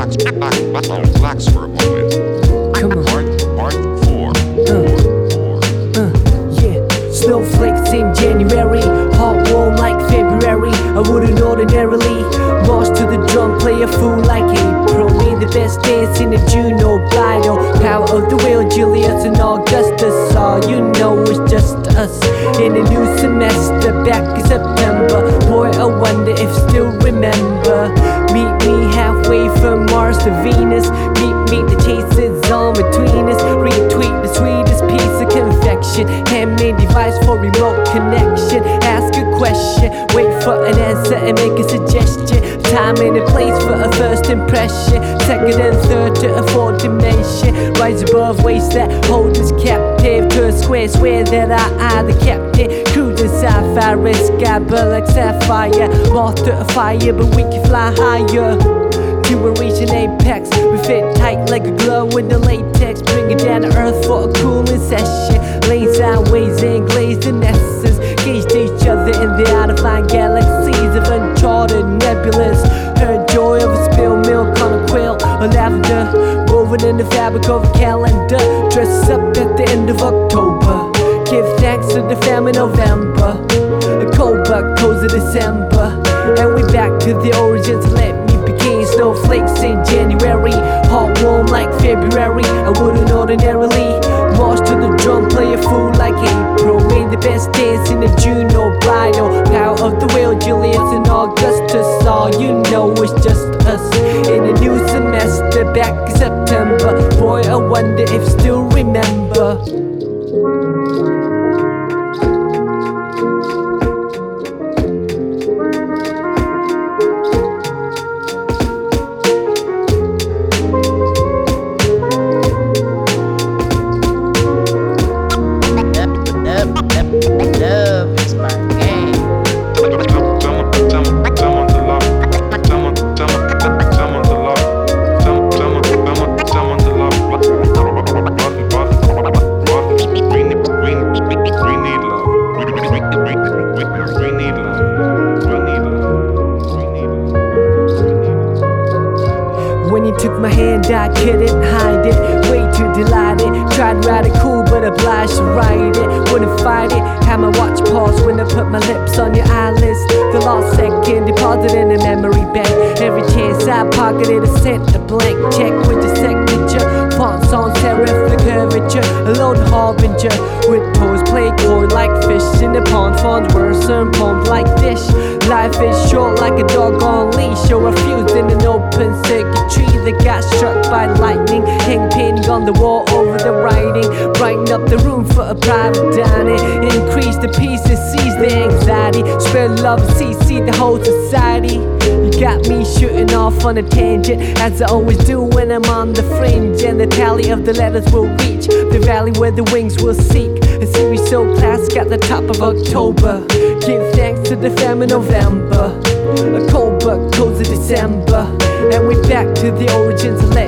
Relax for a moment. Come on. Part 4. Yeah, snowflakes in January, hot warm like February. I wouldn't ordinarily march to the drum, play a fool like April. Me the best dance in the June or Bido. Power of the will, Julius and Augustus. All you know is just us in a new semester, back in September. Boy, I wonder if still remember. Meet me halfway from Mars to Venus. Meet the chases on between us. Retweet the sweetest piece of confection. Handmade device for remote connection. Ask a question, wait for an answer and make a suggestion. Time and a place for a first impression. Second and third to a fourth dimension. Rise above ways that hold us captive to a square. Swear that I the captain. Cruising sapphire, sky burn like sapphire. Moth to a fire, but we can fly higher. You will reach an apex. We fit tight like a glove with the latex. Bring it down to earth for a cooling session. Lane sideways and glazed in essence. Gauged each other in the out-of-line galaxies of uncharted nebulas. Heard joy of a spilled milk on a quilt or lavender. Woven in the fabric of a calendar. Dress up at the end of October. Give thanks to the famine November. A cold but cozy December. And we back to the origins. Let me begin. Snowflakes in January, hot warm like February. I wouldn't ordinarily march to the drum, play a fool like April. Made the best dance in the June or Bido. Power of the will, Julius and Augustus. All you know is just us in a new semester, back in September. Boy, I wonder if still remember. Love is my game. When you took my hand, I couldn't hide it. Way too delighted. Tried to ride it cool, but obliged to ride it. Wouldn't fight it. Had my watch pause when I put my lips on your eyelids. The lost second deposited in a memory bank. Every chance I pocketed, I sent a blank check with your signature. Fonts on serif, the curvature. A lone harbinger with toes play coy like fish in the pond. Fonts worse and poems like dish. Life is short like a dog on leash. Or a fuse in an open circuitry that got struck by lightning. Hang painting on the wall over the writing. Brighten up the room for a private dining. Increase the pieces, seize the anxiety. Spread love and see the whole society. You got me shooting off on a tangent, as I always do when I'm on the fringe. And the tally of the letters will reach the valley where the wings will seek. A series so classic at the top of October. Give thanks to the famine November. A cold but cozy December. And we're back to the origins of